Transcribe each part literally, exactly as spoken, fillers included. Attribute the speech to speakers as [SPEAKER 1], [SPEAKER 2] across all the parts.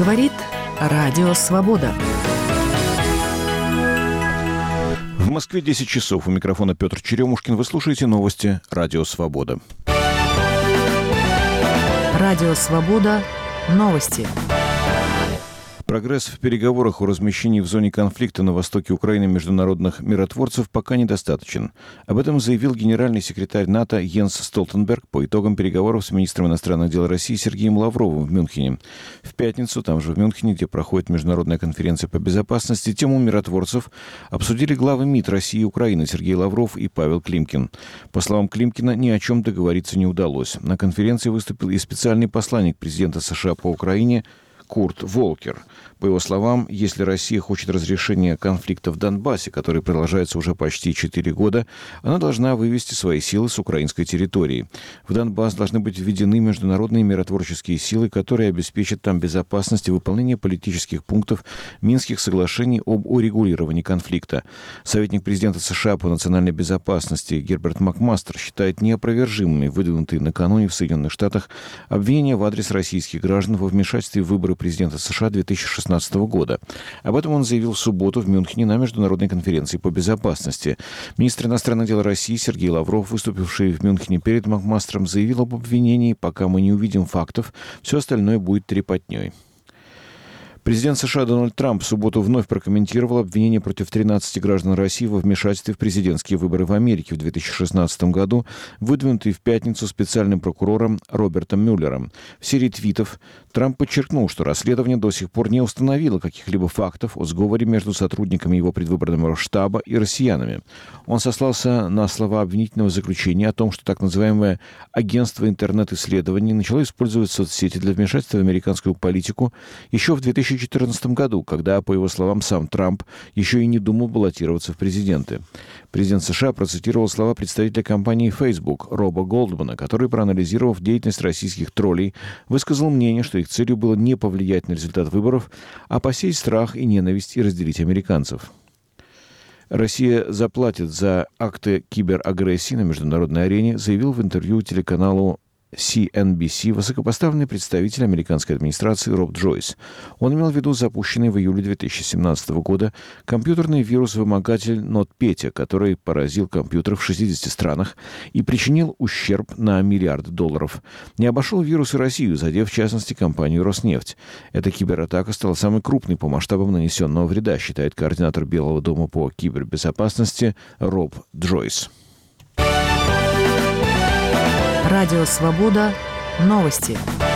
[SPEAKER 1] Говорит Радио Свобода.
[SPEAKER 2] В Москве десять часов. У микрофона Петр Черемушкин. Вы слушаете новости Радио Свобода.
[SPEAKER 1] Радио Свобода. Новости.
[SPEAKER 2] Прогресс в переговорах о размещении в зоне конфликта на востоке Украины международных миротворцев пока недостаточен. Об этом заявил генеральный секретарь НАТО Йенс Столтенберг по итогам переговоров с министром иностранных дел России Сергеем Лавровым в Мюнхене. В пятницу, там же в Мюнхене, где проходит международная конференция по безопасности, тему миротворцев обсудили главы МИД России и Украины Сергей Лавров и Павел Климкин. По словам Климкина, ни о чем договориться не удалось. На конференции выступил и специальный посланник президента США по Украине Курт Волкер. По его словам, если Россия хочет разрешения конфликта в Донбассе, который продолжается уже почти четыре года, она должна вывести свои силы с украинской территории. В Донбасс должны быть введены международные миротворческие силы, которые обеспечат там безопасность и выполнение политических пунктов Минских соглашений об урегулировании конфликта. Советник президента США по национальной безопасности Герберт Макмастер считает неопровержимыми выдвинутые накануне в Соединенных Штатах обвинения в адрес российских граждан во вмешательстве в выборы президента США две тысячи шестнадцатого года. Об этом он заявил в субботу в Мюнхене на международной конференции по безопасности. Министр иностранных дел России Сергей Лавров, выступивший в Мюнхене перед Макмастером, заявил об обвинении: пока мы не увидим фактов, все остальное будет трепотней. Президент США Дональд Трамп в субботу вновь прокомментировал обвинение против тринадцати граждан России во вмешательстве в президентские выборы в Америке в две тысячи шестнадцатом году, выдвинутые в пятницу специальным прокурором Робертом Мюллером. В серии твитов Трамп подчеркнул, что расследование до сих пор не установило каких-либо фактов о сговоре между сотрудниками его предвыборного штаба и россиянами. Он сослался на слова обвинительного заключения о том, что так называемое агентство интернет-исследований начало использовать соцсети для вмешательства в американскую политику еще в две тысячи четырнадцатом году, когда, по его словам, сам Трамп еще и не думал баллотироваться в президенты. Президент США процитировал слова представителя компании Facebook Роба Голдмана, который, проанализировав деятельность российских троллей, высказал мнение, что их целью было не повлиять на результат выборов, а посеять страх и ненависть и разделить американцев. Россия заплатит за акты киберагрессии на международной арене, заявил в интервью телеканалу си эн би си высокопоставленный представитель американской администрации Роб Джойс. Он имел в виду запущенный в июле две тысячи семнадцатого года компьютерный вирус-вымогатель NotPetya, который поразил компьютеры в шестидесяти странах и причинил ущерб на миллиарды долларов. Не обошел вирус и Россию, задев в частности компанию «Роснефть». Эта кибератака стала самой крупной по масштабам нанесенного вреда, считает координатор Белого дома по кибербезопасности Роб Джойс.
[SPEAKER 1] Радио Свобода. Новости.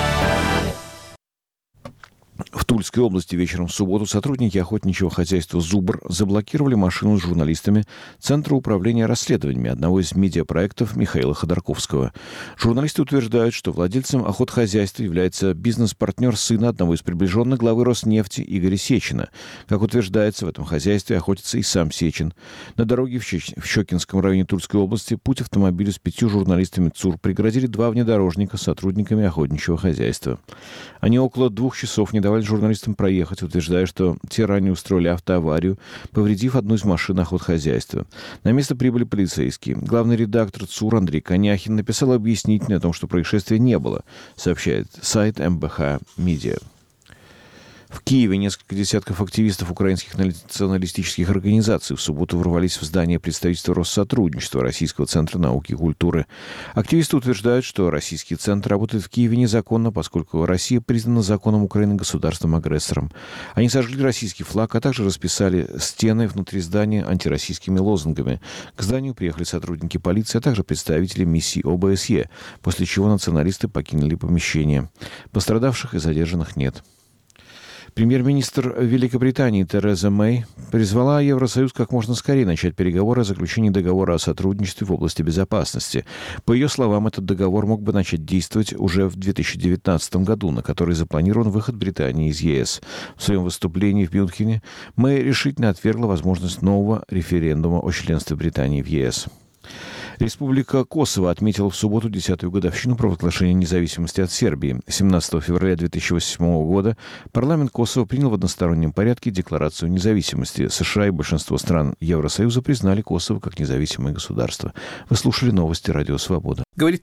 [SPEAKER 2] В Тульской области вечером в субботу сотрудники охотничьего хозяйства «Зубр» заблокировали машину с журналистами Центра управления расследованиями одного из медиапроектов Михаила Ходорковского. Журналисты утверждают, что владельцем охотхозяйства является бизнес-партнер сына одного из приближенных главы Роснефти Игоря Сечина. Как утверждается, в этом хозяйстве охотится и сам Сечин. На дороге в, Щеч... в Щекинском районе Тульской области путь автомобилю с пятью журналистами ЦУР преградили два внедорожника с сотрудниками охотничьего хозяйства. Они около двух часов не давали журналистам проехать, утверждая, что те ранее устроили автоаварию, повредив одну из машин охотхозяйства. На место прибыли полицейские. Главный редактор ЦУР Андрей Коняхин написал объяснительное о том, что происшествия не было, сообщает сайт эм бэ ха Медиа. В Киеве несколько десятков активистов украинских националистических организаций в субботу ворвались в здание представительства Россотрудничества Российского центра науки и культуры. Активисты утверждают, что российский центр работает в Киеве незаконно, поскольку Россия признана законом Украины государством-агрессором. Они сожгли российский флаг, а также расписали стены внутри здания антироссийскими лозунгами. К зданию приехали сотрудники полиции, а также представители миссии о бэ эс е, после чего националисты покинули помещение. Пострадавших и задержанных нет. Премьер-министр Великобритании Тереза Мэй призвала Евросоюз как можно скорее начать переговоры о заключении договора о сотрудничестве в области безопасности. По ее словам, этот договор мог бы начать действовать уже в две тысячи девятнадцатом году, на который запланирован выход Британии из е эс. В своем выступлении в Мюнхене Мэй решительно отвергла возможность нового референдума о членстве Британии в е эс. Республика Косово отметила в субботу десятую годовщину провозглашения независимости от Сербии. семнадцатого февраля две тысячи восьмого года парламент Косово принял в одностороннем порядке декларацию независимости. США и большинство стран Евросоюза признали Косово как независимое государство. Вы слушали новости Радио Свобода.
[SPEAKER 3] Говорит